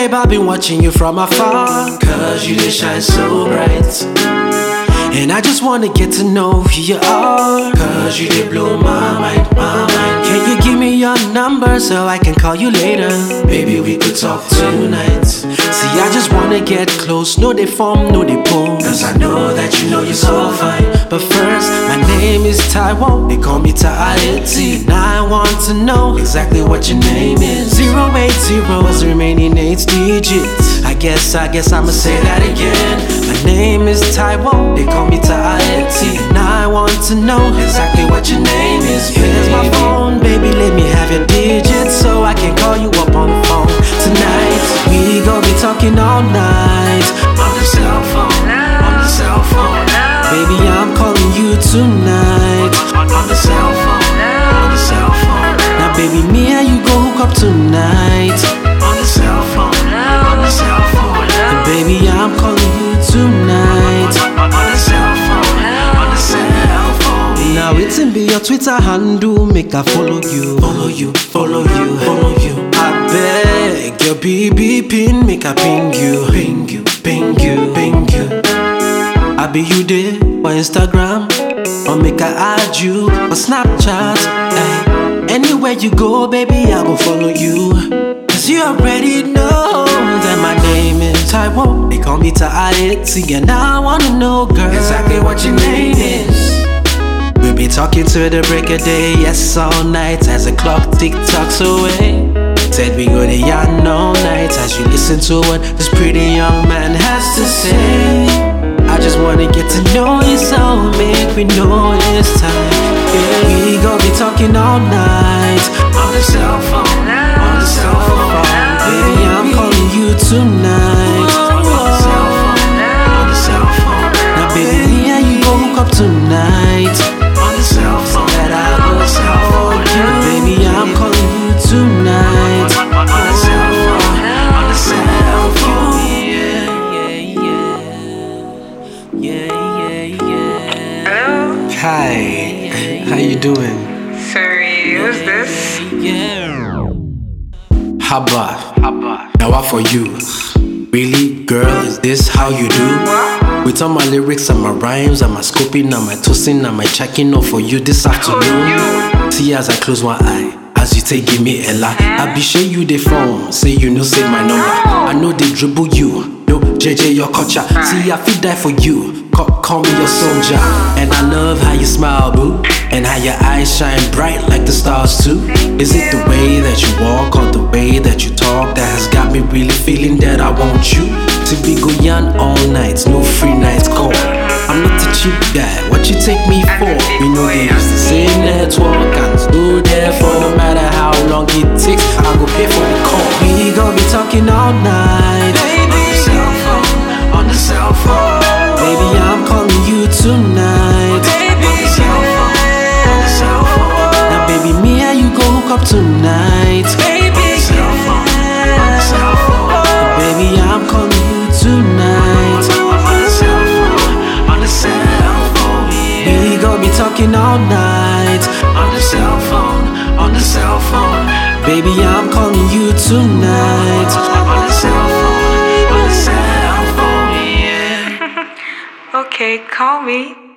babe, I've been watching you from afar, cause you did shine so bright. And I just wanna get to know who you are, cause you did blow my mind, my mind. Can you give me your number so I can call you later? Baby, we could talk tonight. See, I just wanna get close, know they form, know they pull, cause I know that you know you're so fine. But first, my name is Taiwan, they call me Tahiti. And I want to know exactly what your name is. 080 is the remaining 8 digits. I guess I'ma say that again. My name is Taiwan, they call me Tahiti. And I want to know exactly what your name is. Here's my phone, baby, let me have your digits so I can call you up on the phone tonight. We gon' be talking all night on the cell phone, on the cell phone. Baby, I'm calling you tonight on the cell phone, on the cell phone. Now baby, me and you go hook up tonight on the cell phone, on the cell phone. And baby, I'm calling you tonight on the cell phone, on the cell phone. Now it's in be your Twitter handle, make I follow you, follow you, follow you, follow you. I beg your BB pin, make I ping you, ping you, ping you, ping you. I be you there for Instagram, or make I add you on Snapchat. Ay. Anywhere you go, baby, I will follow you. Cause you already know that my name is Taiwan. They call me Tahiti, and I wanna know, girl, exactly what your name is. We'll be talking to the break of day, yes, all night, as the clock tick-tocks away. Said we go to yarn all night as you listen to what this pretty young man has to say. I just wanna get to know you, so make me know it's time. Yeah, we gon' be talking all night on the cell phone, on the cell phone. Baby, I'm calling you tonight on the cell phone, on the cell phone. Now baby, me and you go hook up tonight on the cell phone, that I will call you. Baby, I'm calling you tonight on the cell phone, on the cell phone. Hi, how you doing? Sorry, who's this? Haba, now what for you? Really, girl, is this how you do? What? With all my lyrics and my rhymes and my scoping and my toasting and my checking off for you this afternoon. See as I close my eye, as you take give me a lot. I be share you the phone, say you know say my number. I know they dribble you, no JJ your culture. See I feel die for you. Call me your soldier. And I love how you smile, boo, and how your eyes shine bright like the stars too. Is it the way that you walk or the way that you talk that has got me really feeling that I want you to be Goyan all night, no free nights call. I'm not a cheap guy, what you take me for? We know they use the same network and still there for no matter how long it takes. I go pay for the call. We gon' be talking all night, baby, on the cell phone, on the cell phone. Baby, I'm calling you tonight, baby, on the cell phone, on the cell phone. Now baby, me and you go hook up tonight, baby, on the cell phone, on the cell phone. Baby, I'm calling you tonight on the cell phone, on the cell phone. We gon' be talking all night on the cell phone, on the cell phone. Baby, I'm calling you tonight on the cell phone, on the cell phone. Okay, call me.